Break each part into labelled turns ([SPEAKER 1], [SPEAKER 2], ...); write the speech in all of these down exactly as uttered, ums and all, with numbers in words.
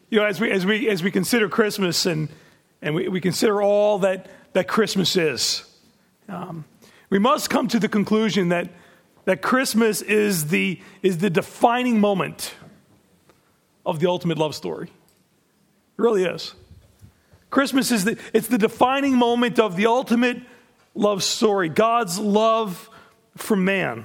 [SPEAKER 1] You know, as we as we as we consider Christmas and and we, we consider all that that Christmas is, um, we must come to the conclusion that that Christmas is the is the defining moment of the ultimate love story. It really is. Christmas is the it's the defining moment of the ultimate love story, God's love for man.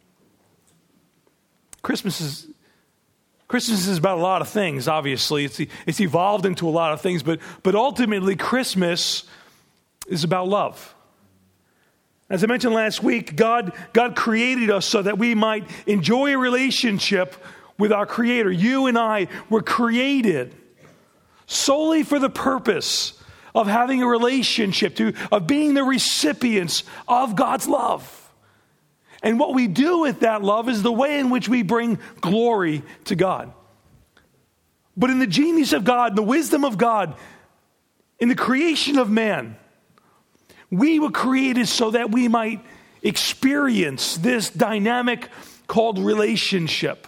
[SPEAKER 1] Christmas is Christmas is about a lot of things, obviously. It's it's evolved into a lot of things, but but ultimately Christmas is about love. As I mentioned last week, God God created us so that we might enjoy a relationship with our Creator. You and I were created solely for the purpose of having a relationship, to of being the recipients of God's love. And what we do with that love is the way in which we bring glory to God. But in the genius of God, the wisdom of God, in the creation of man, we were created so that we might experience this dynamic called relationship.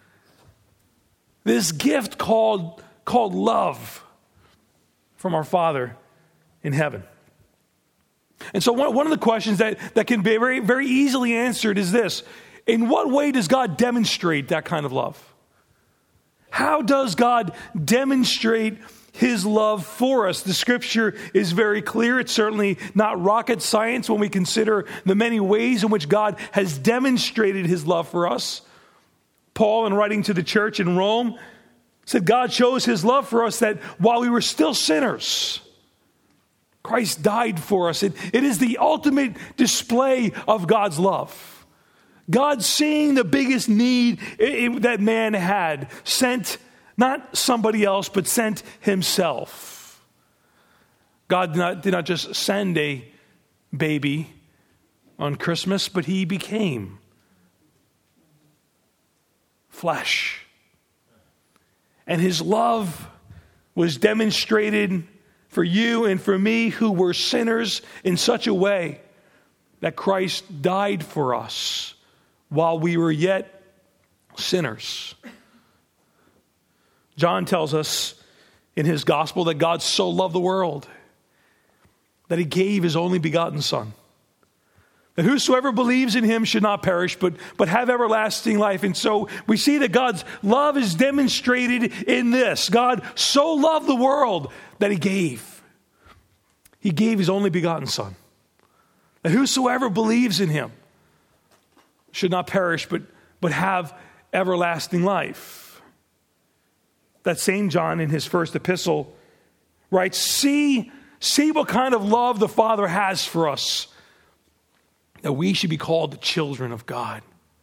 [SPEAKER 1] This gift called, called love from our Father in heaven. And so one, one of the questions that, that can be very, very easily answered is this: in what way does God demonstrate that kind of love? How does God demonstrate His love for us? The scripture is very clear. It's certainly not rocket science when we consider the many ways in which God has demonstrated His love for us. Paul, in writing to the church in Rome, said God shows His love for us that while we were still sinners, Christ died for us. It, it is the ultimate display of God's love. God, seeing the biggest need it, it, that man had, sent not somebody else, but sent Himself. God did not, did not just send a baby on Christmas, but He became flesh. And His love was demonstrated for you and for me who were sinners in such a way that Christ died for us while we were yet sinners. John tells us in his gospel that God so loved the world that He gave His only begotten Son, that whosoever believes in Him should not perish, but, but have everlasting life. And so we see that God's love is demonstrated in this. God so loved the world that He gave. He gave His only begotten Son, that whosoever believes in Him should not perish, but, but have everlasting life. That same John, in his first epistle, writes, see, see what kind of love the Father has for us, that we should be called the children of God.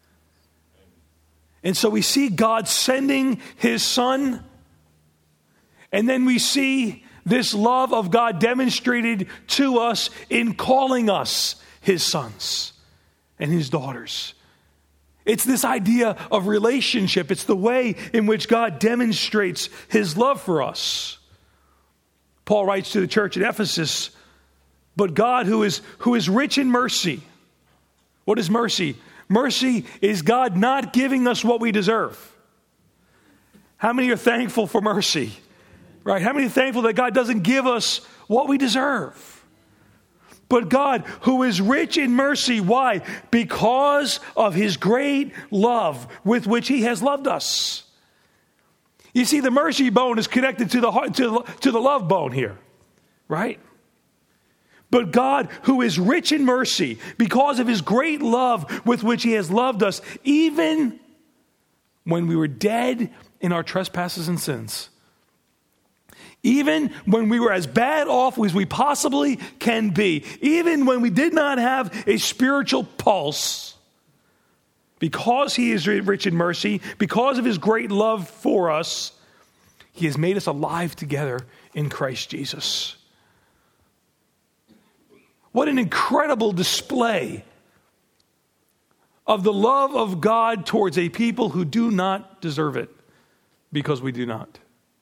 [SPEAKER 1] And so we see God sending His Son, and then we see this love of God demonstrated to us in calling us His sons and His daughters. It's this idea of relationship. It's the way in which God demonstrates His love for us. Paul writes to the church at Ephesus, but God who is, who is rich in mercy. What is mercy? Mercy is God not giving us what we deserve. How many are thankful for mercy? Right? How many are thankful that God doesn't give us what we deserve? But God, who is rich in mercy, why? Because of His great love with which He has loved us. You see, the mercy bone is connected to the heart, to, to the love bone here, right? But God, who is rich in mercy, because of His great love with which He has loved us, even when we were dead in our trespasses and sins, even when we were as bad off as we possibly can be, even when we did not have a spiritual pulse, because He is rich in mercy, because of His great love for us, He has made us alive together in Christ Jesus. What an incredible display of the love of God towards a people who do not deserve it, because we do not.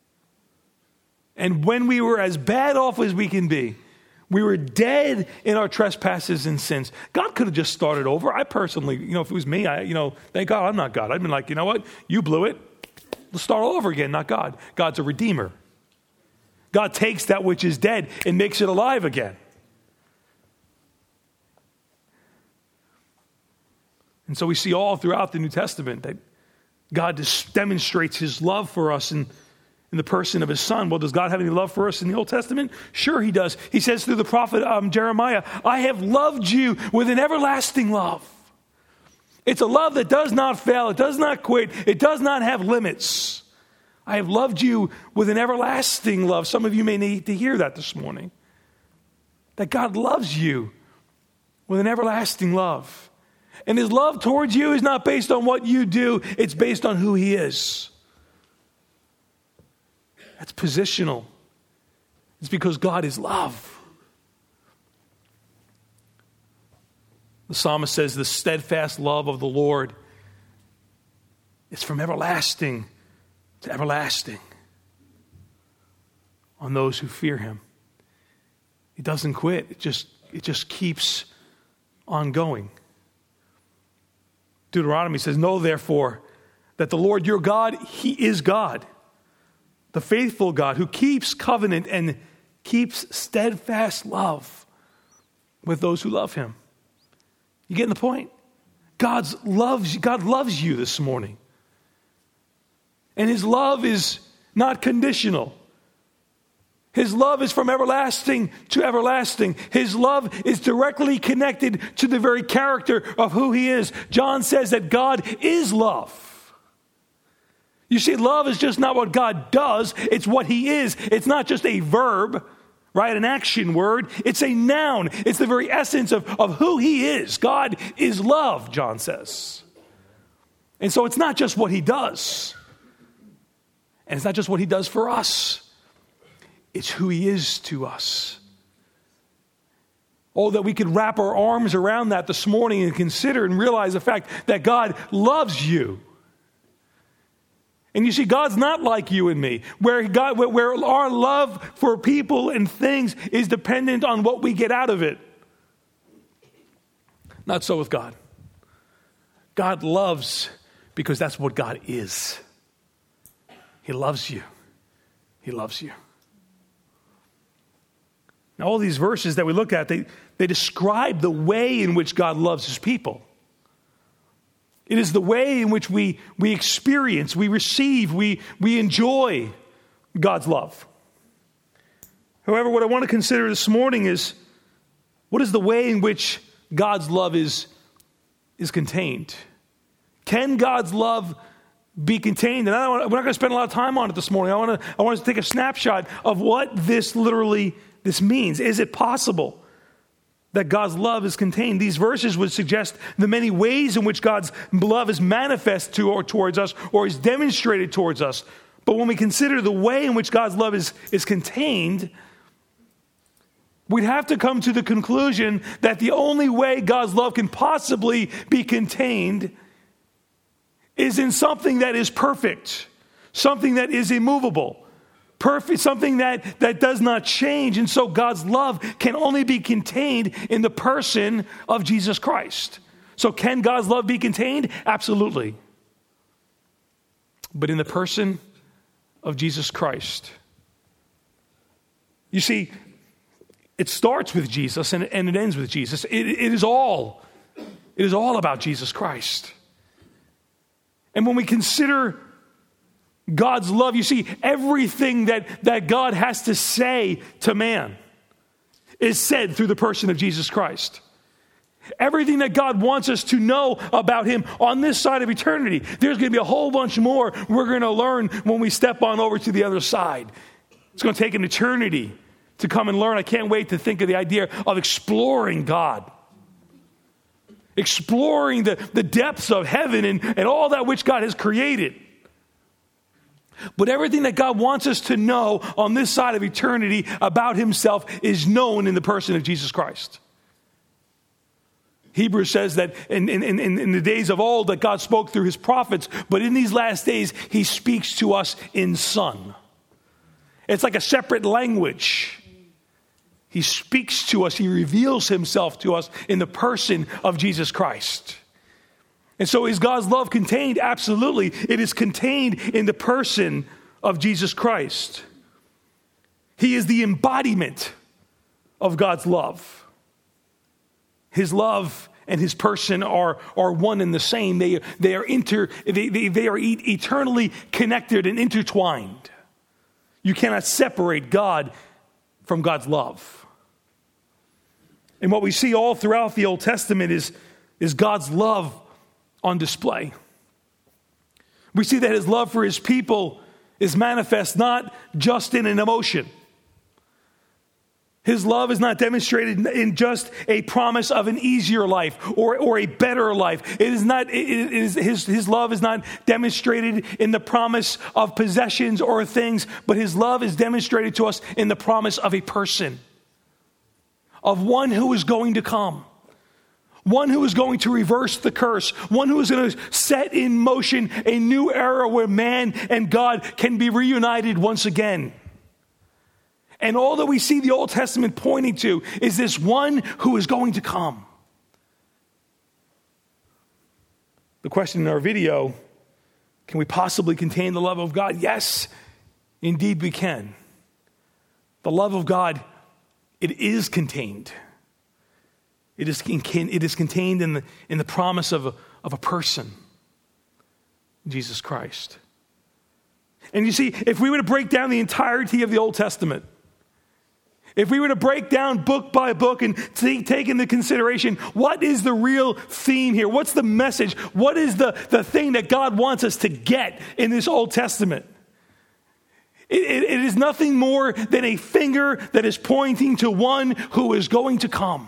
[SPEAKER 1] And when we were as bad off as we can be, we were dead in our trespasses and sins. God could have just started over. I personally, you know, if it was me, I, you know, thank God I'm not God. I'd been like, you know what? You blew it. Let's start all over again, not God. God's a redeemer. God takes that which is dead and makes it alive again. And so we see all throughout the New Testament that God just demonstrates his love for us in, in the person of his son. Well, does God have any love for us in the Old Testament? Sure he does. He says through the prophet um, Jeremiah, I have loved you with an everlasting love. It's a love that does not fail. It does not quit. It does not have limits. I have loved you with an everlasting love. Some of you may need to hear that this morning. That God loves you with an everlasting love. And his love towards you is not based on what you do. It's based on who he is. That's positional. It's because God is love. The psalmist says the steadfast love of the Lord is from everlasting to everlasting on those who fear him. It doesn't quit. It just, it just keeps on going. Deuteronomy says, know therefore that the Lord your God, he is God, the faithful God who keeps covenant and keeps steadfast love with those who love him. You getting the point? God's loves, God loves you this morning. And his love is not conditional. His love is from everlasting to everlasting. His love is directly connected to the very character of who he is. John says that God is love. You see, love is just not what God does. It's what he is. It's not just a verb, right? An action word. It's a noun. It's the very essence of, of who he is. God is love, John says. And so it's not just what he does. And it's not just what he does for us. It's who he is to us. Oh, that we could wrap our arms around that this morning and consider and realize the fact that God loves you. And you see, God's not like you and me, where God, where our love for people and things is dependent on what we get out of it. Not so with God. God loves because that's what God is. He loves you. He loves you. Now, all these verses that we look at, they, they describe the way in which God loves his people. It is the way in which we, we experience, we receive, we, we enjoy God's love. However, what I want to consider this morning is, what is the way in which God's love is, is contained? Can God's love be contained? And I don't, we're not going to spend a lot of time on it this morning. I want to, I want to take a snapshot of what this literally this means. Is it possible that God's love is contained? These verses would suggest the many ways in which God's love is manifest to or towards us or is demonstrated towards us. But when we consider the way in which God's love is, is contained, we'd have to come to the conclusion that the only way God's love can possibly be contained is in something that is perfect, something that is immovable. Perfect, something that, that does not change. And so God's love can only be contained in the person of Jesus Christ. So can God's love be contained? Absolutely. But in the person of Jesus Christ. You see, it starts with Jesus and, and it ends with Jesus. It, it is all, it is all about Jesus Christ. And when we consider God's love, you see, everything that, that God has to say to man is said through the person of Jesus Christ. Everything that God wants us to know about him on this side of eternity, there's going to be a whole bunch more we're going to learn when we step on over to the other side. It's going to take an eternity to come and learn. I can't wait to think of the idea of exploring God. Exploring the, the depths of heaven and, and all that which God has created. But everything that God wants us to know on this side of eternity about himself is known in the person of Jesus Christ. Hebrews says that in, in, in, in the days of old that God spoke through his prophets, but in these last days he speaks to us in Son. It's like a separate language. He speaks to us, he reveals himself to us in the person of Jesus Christ. And so is God's love contained? Absolutely. It is contained in the person of Jesus Christ. He is the embodiment of God's love. His love and his person are, are one and the same. They, they are inter, they, they, they are e- eternally connected and intertwined. You cannot separate God from God's love. And what we see all throughout the Old Testament is, is God's love on display. We see that his love for his people is manifest not just in an emotion. His love is not demonstrated in just a promise of an easier life or, or a better life. It is not, it is, his, his love is not demonstrated in the promise of possessions or things, but his love is demonstrated to us in the promise of a person, of one who is going to come. One who is going to reverse the curse. One who is going to set in motion a new era where man and God can be reunited once again. And all that we see the Old Testament pointing to is this one who is going to come. The question in our video, can we possibly contain the love of God? Yes, indeed we can. The love of God, it is contained. It is, it is contained in the, in the promise of a, of a person, Jesus Christ. And you see, if we were to break down the entirety of the Old Testament, if we were to break down book by book and take, take into consideration what is the real theme here, what's the message, what is the, the thing that God wants us to get in this Old Testament, it, it, it is nothing more than a finger that is pointing to one who is going to come.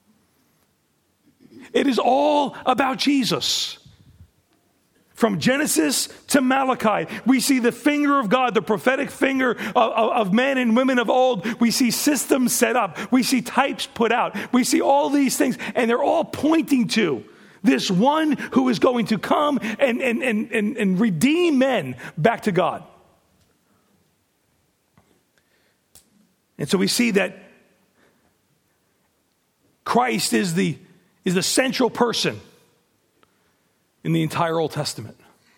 [SPEAKER 1] It is all about Jesus. From Genesis to Malachi, we see the finger of God, the prophetic finger of, of, of men and women of old. We see systems set up. We see types put out. We see all these things, and they're all pointing to this one who is going to come and, and, and, and, and redeem men back to God. And so we see that Christ is the is the central person in the entire Old Testament.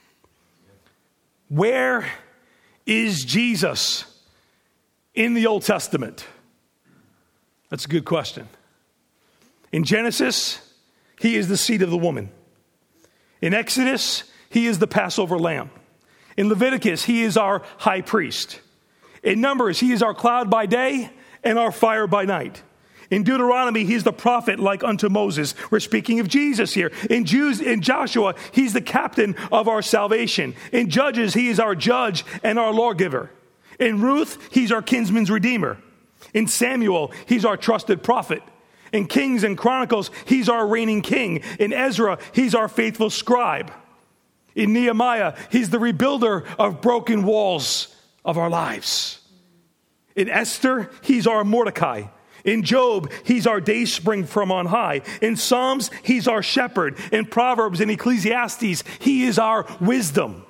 [SPEAKER 1] Where is Jesus in the Old Testament? That's a good question. In Genesis, he is the seed of the woman. In Exodus, he is the Passover lamb. In Leviticus, he is our high priest. In Numbers, he is our cloud by day and our fire by night. In Deuteronomy, he's the prophet like unto Moses. We're speaking of Jesus here. In Jews, in Joshua, he's the captain of our salvation. In Judges, he is our judge and our lawgiver. In Ruth, he's our kinsman's redeemer. In Samuel, he's our trusted prophet. In Kings and Chronicles, he's our reigning king. In Ezra, he's our faithful scribe. In Nehemiah, he's the rebuilder of broken walls of our lives. In Esther, he's our Mordecai. In Job, he's our dayspring from on high. In Psalms, he's our shepherd. In Proverbs and Ecclesiastes, he is our wisdom.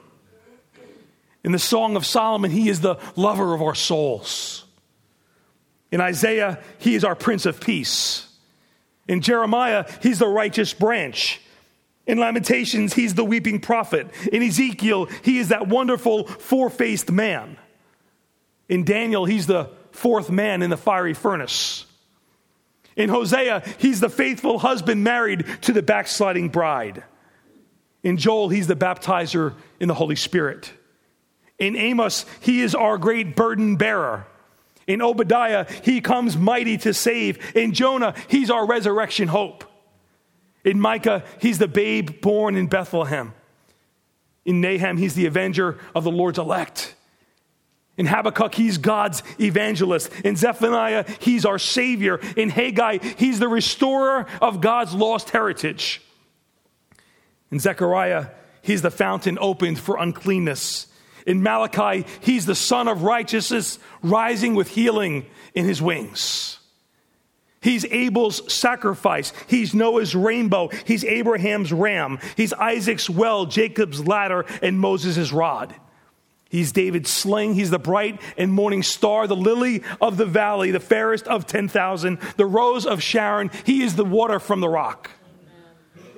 [SPEAKER 1] In the Song of Solomon, he is the lover of our souls. In Isaiah, he is our Prince of Peace. In Jeremiah, he's the righteous branch. In Lamentations, he's the weeping prophet. In Ezekiel, he is that wonderful four-faced man. In Daniel, he's the fourth man in the fiery furnace. In Hosea, he's the faithful husband married to the backsliding bride. In Joel, he's the baptizer in the Holy Spirit. In Amos, he is our great burden bearer. In Obadiah, he comes mighty to save. In Jonah, he's our resurrection hope. In Micah, he's the babe born in Bethlehem. In Nahum, he's the avenger of the Lord's elect. In Habakkuk, he's God's evangelist. In Zephaniah, he's our Savior. In Haggai, he's the restorer of God's lost heritage. In Zechariah, he's the fountain opened for uncleanness. In Malachi, he's the Son of righteousness rising with healing in his wings. He's Abel's sacrifice. He's Noah's rainbow. He's Abraham's ram. He's Isaac's well, Jacob's ladder, and Moses' rod. He's David's sling. He's the bright and morning star, the lily of the valley, the fairest of ten thousand, the rose of Sharon. He is the water from the rock.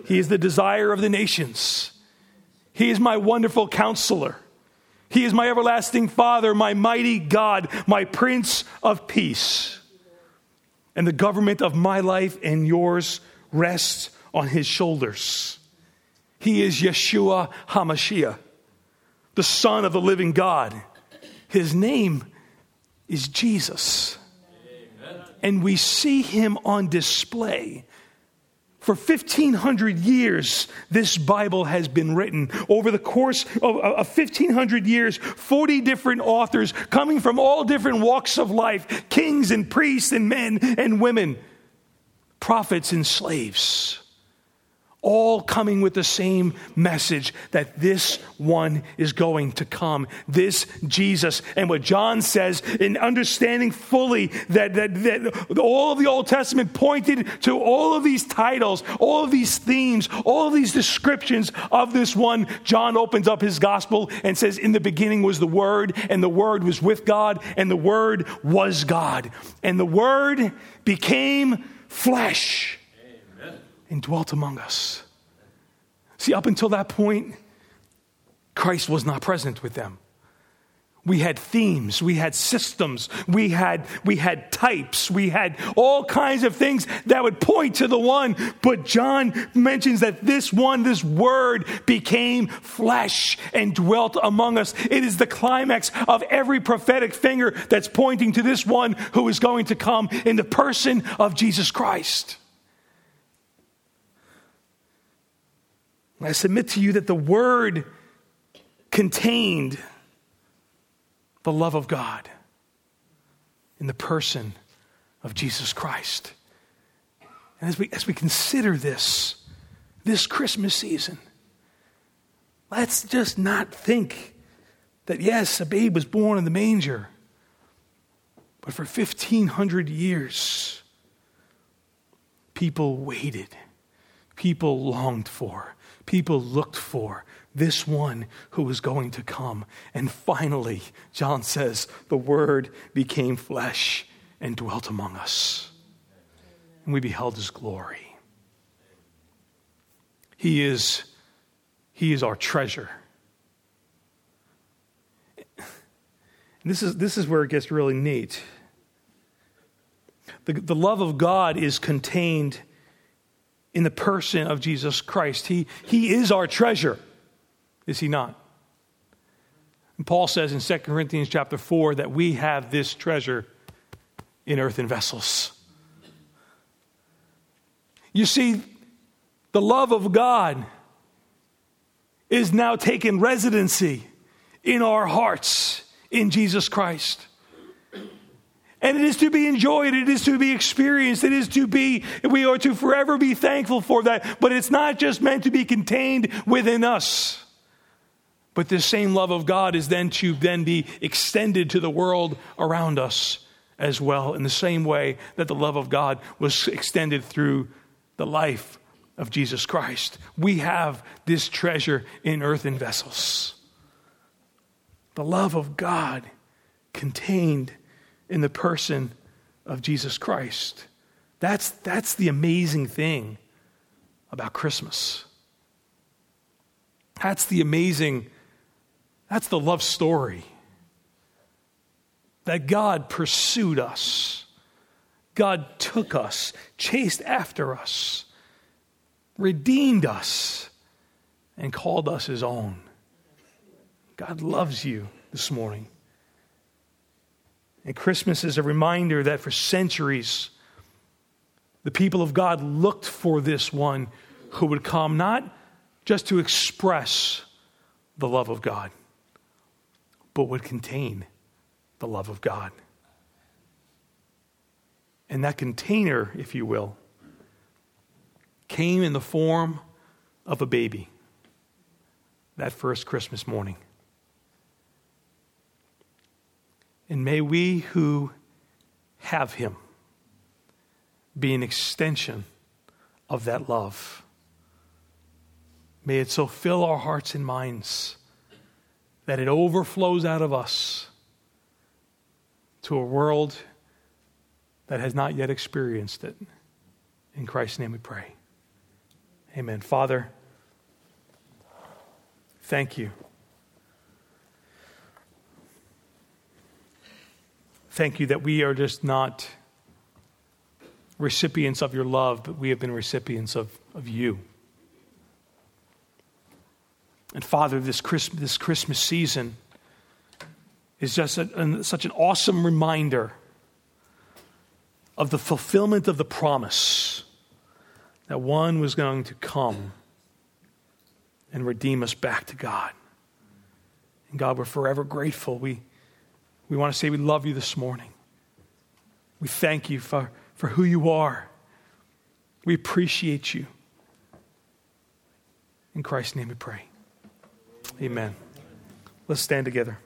[SPEAKER 1] He is the desire of the nations. He is my wonderful counselor. He is my everlasting Father, my mighty God, my Prince of Peace. And the government of my life and yours rests on his shoulders. He is Yeshua HaMashiach, the Son of the living God. His name is Jesus. Amen. And we see him on display. For fifteen hundred years, this Bible has been written. Over the course of, of fifteen hundred years, forty different authors coming from all different walks of life, kings and priests and men and women, prophets and slaves, all coming with the same message that this one is going to come, this Jesus. And what John says, in understanding fully that, that, that all of the Old Testament pointed to all of these titles, all of these themes, all of these descriptions of this one, John opens up his gospel and says, in the beginning was the Word, and the Word was with God, and the Word was God. And the Word became flesh and dwelt among us. See, up until that point, Christ was not present with them. We had themes, we had systems, we had we had types, we had all kinds of things that would point to the one. But John mentions that this one, this Word, became flesh and dwelt among us. It is the climax of every prophetic finger that's pointing to this one who is going to come in the person of Jesus Christ. I submit to you that the Word contained the love of God in the person of Jesus Christ. And as we as we consider this, this Christmas season, let's just not think that, yes, a babe was born in the manger, but for fifteen hundred years, people waited, people longed for, people looked for this one who was going to come. And finally, John says, the Word became flesh and dwelt among us. And we beheld his glory. He is, he is our treasure. And this is, this is where it gets really neat. The, the love of God is contained in the person of Jesus Christ. He, he is our treasure, is he not? And Paul says in Second Corinthians chapter four that we have this treasure in earthen vessels. You see, the love of God is now taking residency in our hearts in Jesus Christ. And it is to be enjoyed. It is to be experienced. It is to be, we are to forever be thankful for that. But it's not just meant to be contained within us. But this same love of God is then to then be extended to the world around us as well, in the same way that the love of God was extended through the life of Jesus Christ. We have this treasure in earthen vessels. The love of God contained in the person of Jesus Christ. That's, that's the amazing thing about Christmas. That's the amazing, that's the love story. That God pursued us. God took us, chased after us, redeemed us, and called us his own. God loves you this morning. And Christmas is a reminder that for centuries, the people of God looked for this one who would come not just to express the love of God, but would contain the love of God. And that container, if you will, came in the form of a baby that first Christmas morning. And may we who have him be an extension of that love. May it so fill our hearts and minds that it overflows out of us to a world that has not yet experienced it. In Christ's name we pray. Amen. Father, thank you. Thank you that we are just not recipients of your love, but we have been recipients of, of you. And Father, this Christmas, this Christmas season is just a, a, such an awesome reminder of the fulfillment of the promise that one was going to come and redeem us back to God. And God, we're forever grateful. We, we want to say we love you this morning. We thank you for, for who you are. We appreciate you. In Christ's name we pray. Amen. Let's stand together.